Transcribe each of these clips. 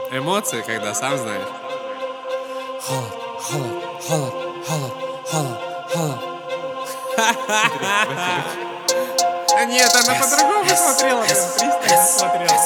Эмоции, когда сам знаешь. Холод, холод, холод, холод, холод, холод. Нет, она по-другому смотрела, пристально смотрела.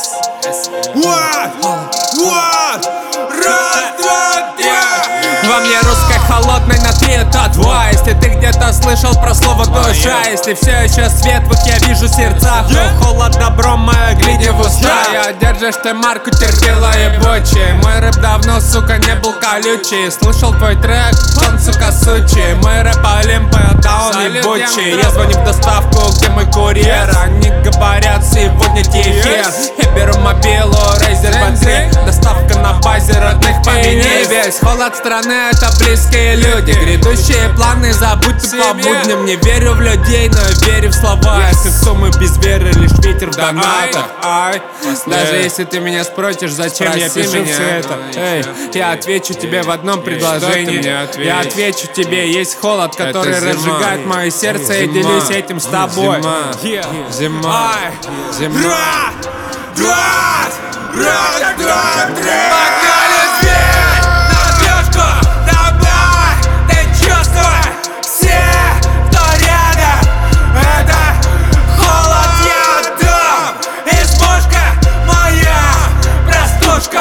Вот! Раз, два, три! Во мне русской холодной на 3 это 2. Если ты где-то слышал про слово душа, если все еще светлых я вижу в сердцах, но холод добром моя глядя в уста. Я держишь ты марку, терпела ебучий. Мой рэп давно, сука, не был колючий. Слушал твой трек, он, сука, сучий. Мой рэп Олимпа, да он ебучий. Я звоню в доставку, где мой курьер. Они говорят, сегодня тихер. Я беру мобилу, Razer Battery. Доставка на базе родных, помяни весь холод страны, это близкие люди. Грядущие планы забудьте по будням. Не верю в людей, но верю в слова. Если в суммы без веры, лишь ветер в донатах. Даже если ты меня спросишь, зачем я пишу все это, эй, я отвечу тебе в одном предложении. Я отвечу тебе, есть холод, который разжигает мое сердце, и делюсь этим с тобой. Зима, зима. Раз, два, три! Погнали зверь на клёшку, давай, ты чувствуй, все, кто рядом, это холод я дам. Избушка моя, простушка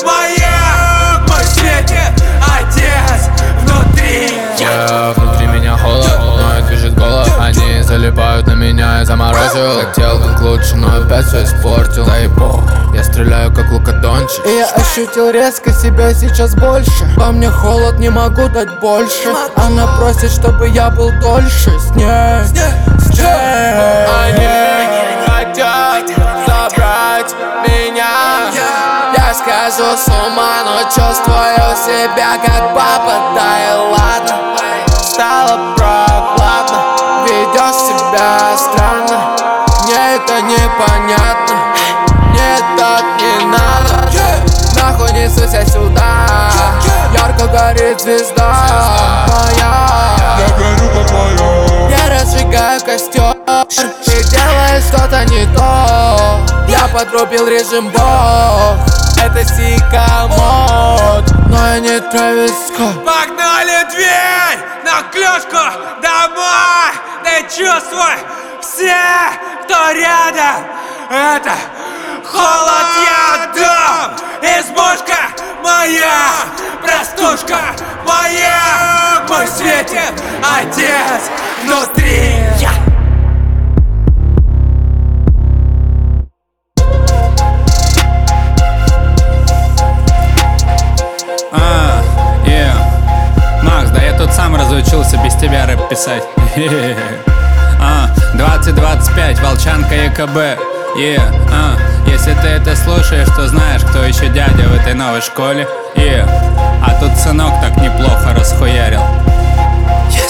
моя, мой светит отец внутри. Внутри меня холод, но движет голод. Они залипают на меня, я заморозил. Хотел как лучше, но опять все испортил. Дай бог, я стреляю как Лука Дончич. И я ощутил резко себя сейчас больше. Во мне холод, не могу дать больше. Она просит, чтобы я был дольше с ней, с ней. Они хотят забрать меня. Я схожу с ума, но чувствую себя как папа. Да и ладно, стало прохладно. Ведешь себя странно, мне это непонятно. Мне так не надо, нахуй несусь я сюда. Ярко горит звезда моя. Я горю как моё. Я разжигаю костер, ты делаешь что-то не то. Я подрубил режим бог, это сикамод, но я не Трэвис Скотт. Погнали дверь на клёшку, домой, ты чувствуй, все, кто рядом, это холод я дам. Избушка моя, простушка моя, мой светит отец внутри. Макс, да я тут сам разучился без тебя рэп писать. 2025, Волчанка ЕКБ. Если ты это слушаешь, то знаешь, кто еще дядя в этой новой школе. А тут сынок так неплохо расхуярил.